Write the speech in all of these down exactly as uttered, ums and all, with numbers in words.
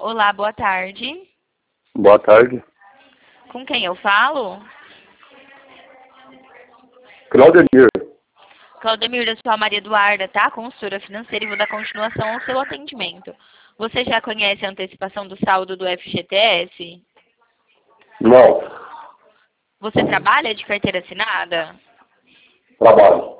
Olá, boa tarde. Boa tarde. Com quem eu falo? Claudemir. Claudemir, da sua Maria Eduarda, tá? Consultora financeira, e vou dar continuação ao seu atendimento. Você já conhece a antecipação do saldo do F G T S? Não. Você trabalha de carteira assinada? Trabalho.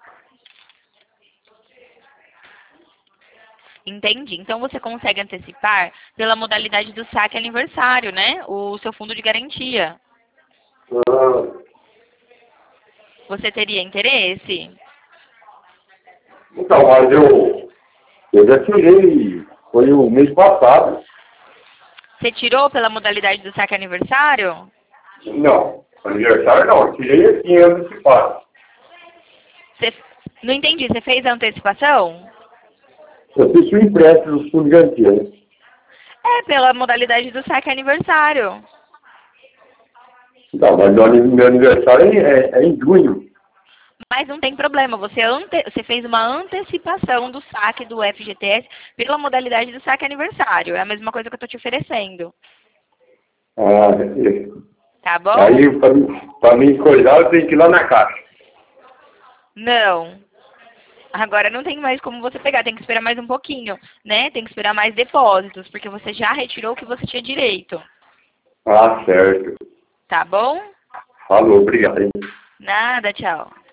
Entendi. Então você consegue antecipar pela modalidade do saque aniversário, né? O seu fundo de garantia. Ah, Você teria interesse? então, mas eu, eu já tirei, foi o mês passado. Você tirou pela modalidade do saque aniversário? Não, aniversário não, eu tirei assim antecipado. Você... Não entendi. Você fez a antecipação? Eu fiz o empréstimo dos fundos de garantia, né? É, pela modalidade do saque aniversário. Não, mas meu ani- meu aniversário é, é- é em junho. Mas não tem problema, você, ante... você fez uma antecipação do saque do F G T S pela modalidade do saque aniversário. É a mesma coisa que eu estou te oferecendo. Ah, é. Tá bom? Aí, para mim, pra mim coisar, eu tenho que ir lá na caixa. Não. Agora não tem mais como você pegar, tem que esperar mais um pouquinho, né? Tem que esperar mais depósitos, porque você já retirou o que você tinha direito. Ah, certo. Tá bom? Falou, obrigado, hein? Nada, tchau.